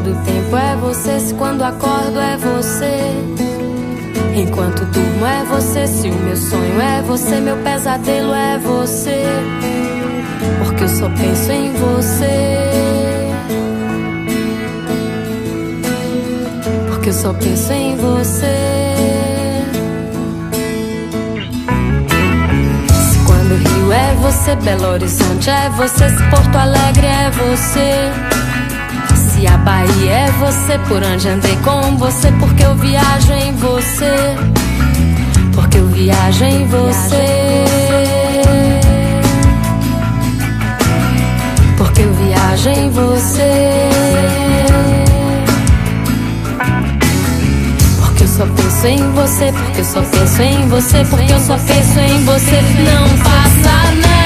todo tempo é você, se quando acordo é você, enquanto durmo é você, se o meu sonho é você, meu pesadelo é você, porque eu só penso em você, porque eu só penso em você. Se quando o Rio é você, Belo Horizonte é você, se Porto Alegre é você, se a Bahia é você, por onde andei com você, porque eu viajo em você, porque eu viajo em você, porque eu viajo em você, porque eu só penso em você, porque eu só penso em você, porque eu só penso em você. Não passa não.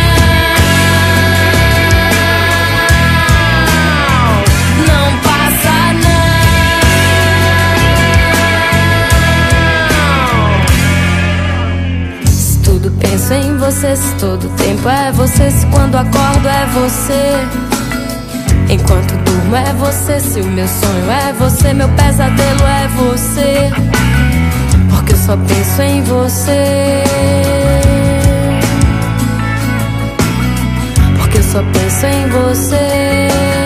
Penso em você, se todo tempo é você, se quando acordo é você, enquanto durmo é você, se o meu sonho é você, meu pesadelo é você, porque eu só penso em você, porque eu só penso em você.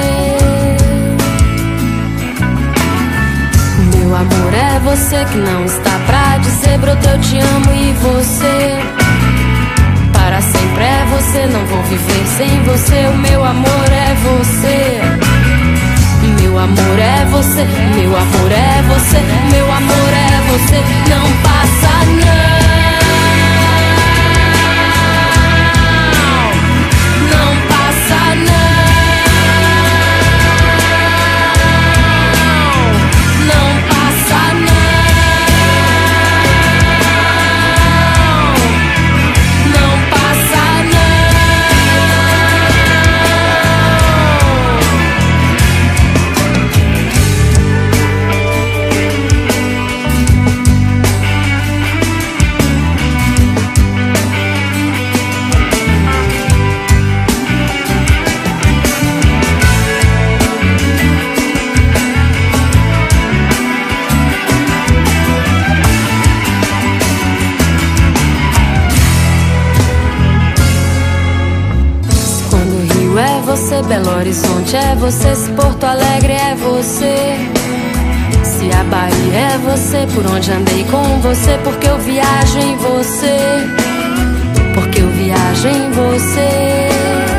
Meu amor é você que não está pra dizer, broto, eu te amo e você para sempre é você, não vou viver sem você. O meu amor é você, meu amor é você, meu amor é você, meu amor é você. Não passa não, não passa não, não passa não. Belo Horizonte é você, se Porto Alegre é você, se a Bahia é você, por onde andei com você, porque eu viajo em você, porque eu viajo em você,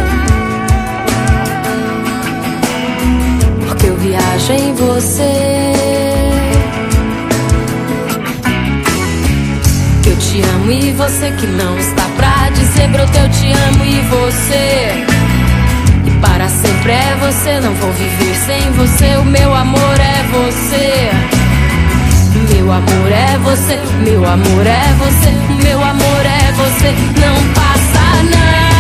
porque eu viajo em você. Eu te amo e você que não está pra dizer, broto, eu te amo e você para sempre é você, não vou viver sem você. O meu amor é você, meu amor é você, meu amor é você, meu amor é você. Não passa não.